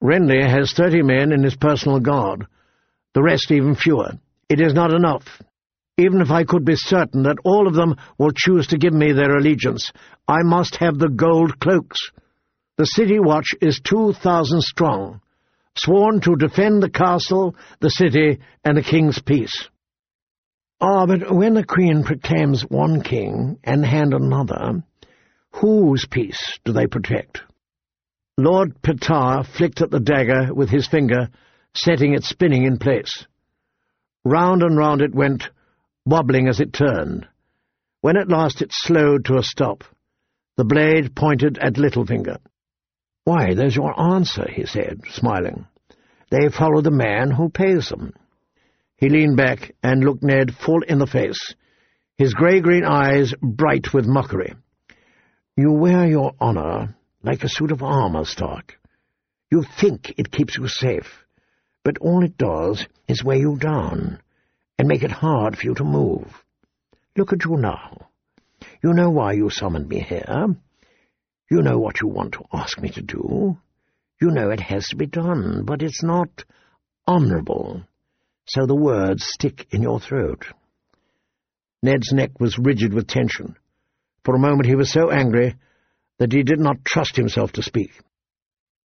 Renly has 30 men in his personal guard, the rest even fewer. It is not enough. Even if I could be certain that all of them will choose to give me their allegiance, I must have the gold cloaks. The city watch is 2,000 strong, sworn to defend the castle, the city, and the king's peace. Ah, but when the Queen proclaims one king and hand another, whose peace do they protect? Lord Petar flicked at the dagger with his finger, setting it spinning in place. Round and round it went, wobbling as it turned. When at last it slowed to a stop, the blade pointed at Littlefinger. "Why, there's your answer," he said, smiling. "They follow the man who pays them." He leaned back and looked Ned full in the face, his grey-green eyes bright with mockery. "You wear your honour like a suit of armour, Stark. You think it keeps you safe, but all it does is weigh you down and make it hard for you to move. Look at you now. You know why you summoned me here. You know what you want to ask me to do. You know it has to be done, but it's not honourable, so the words stick in your throat." Ned's neck was rigid with tension. For a moment he was so angry that he did not trust himself to speak.